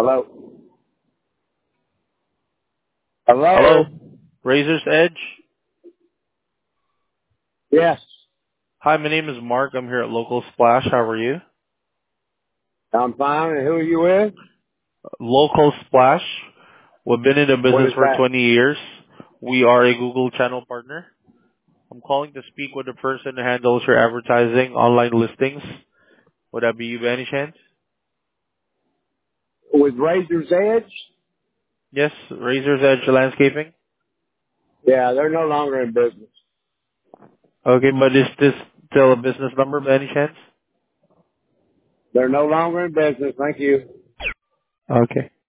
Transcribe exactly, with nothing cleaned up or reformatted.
Hello? Hello? Hello, Razor's Edge. Yes. Hi, my name is Mark. I'm here at Local Splash. How are you? I'm fine. And who are you with? Local Splash. We've been in the What business is for that? twenty years. We are a Google channel partner. I'm calling to speak with the person who handles your advertising online listings. Would that be you by any chance? With Razor's Edge? Yes, Razor's Edge Landscaping. Yeah, they're no longer in business. Okay, but is this still a business number by any chance? They're no longer in business. Thank you. Okay.